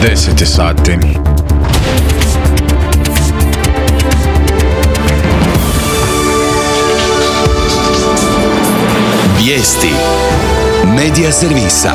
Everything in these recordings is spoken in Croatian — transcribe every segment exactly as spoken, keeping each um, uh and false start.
deset je sati. Vijesti Medija servisa.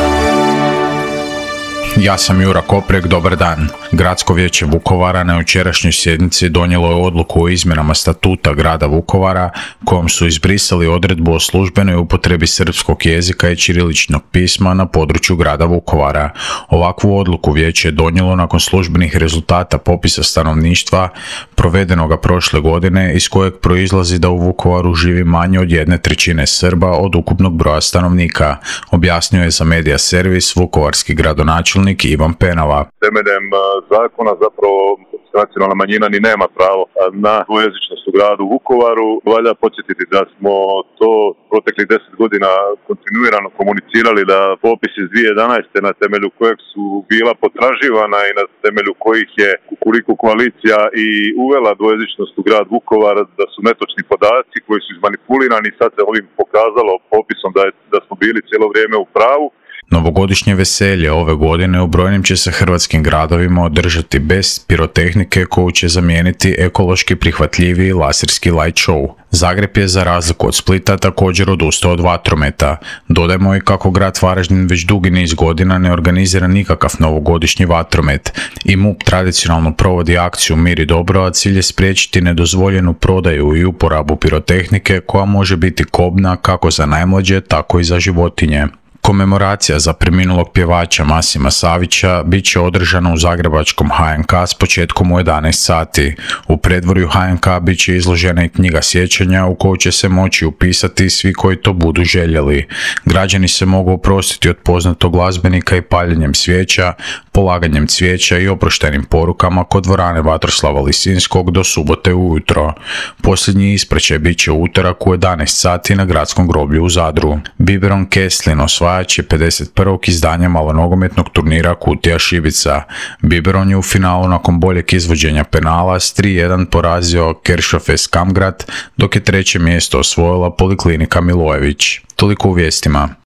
Ja sam Jura Koprek, dobar dan. Gradsko vijeće Vukovara na jučerašnjoj sjednici donijelo je odluku o izmjenama statuta grada Vukovara kojom su izbrisali odredbu o službenoj upotrebi srpskog jezika i ćiriličnog pisma na području grada Vukovara. Ovakvu odluku vijeće je donijelo nakon službenih rezultata popisa stanovništva provedenoga prošle godine iz kojeg proizlazi da u Vukovaru živi manje od jedne trećine Srba od ukupnog broja stanovnika, objasnio je za Medija servis vukovarski gradonačelnik Ivan Penava. Temeljem zakona zapravo nacionalna manjina ni nema pravo na dvojezičnost u gradu Vukovaru. Valja podsjetiti da smo to proteklih deset godina kontinuirano komunicirali, da popis iz dvije tisuće jedanaeste na temelju kojeg su bila potraživana i na temelju kojih je Kukuriku koalicija i uvela dvojezičnost u grad Vukovar, da su netočni podaci koji su izmanipulirani. Sad se ovim pokazalo popisom da, je, da smo bili cijelo vrijeme u pravu. Novogodišnje veselje ove godine u brojnim će se hrvatskim gradovima održati bez pirotehnike koju će zamijeniti ekološki prihvatljiviji laserski light show. Zagreb je za razliku od Splita također odustao od vatrometa. Dodajmo i kako grad Varaždin već dugi niz godina ne organizira nikakav novogodišnji vatromet. I MUP tradicionalno provodi akciju Mir i dobro, a cilj je spriječiti nedozvoljenu prodaju i uporabu pirotehnike koja može biti kobna kako za najmlađe, tako i za životinje. Komemoracija za preminulog pjevača Masima Savića bit će održana u zagrebačkom H N K s početkom u jedanaest sati. U predvorju H N K bit će izložena i knjiga sjećanja u koju će se moći upisati svi koji to budu željeli. Građani se mogu oprostiti od poznatog glazbenika i paljenjem svijeća, polaganjem cvijeća i oproštenim porukama kod dvorane Vatroslava Lisinskog do subote ujutro. Posljednji ispraćaj bit će u utorak u jedanaest sati na gradskom groblju u Zadru. Biberon Kesslin osvajač je pedeset prvog izdanja malonogometnog turnira Kutija Šibica. Biberon je u finalu nakon boljeg izvođenja penala s tri jedan porazio Keršofes Kamgrad, dok je treće mjesto osvojila Poliklinika Milojević. Toliko u vijestima.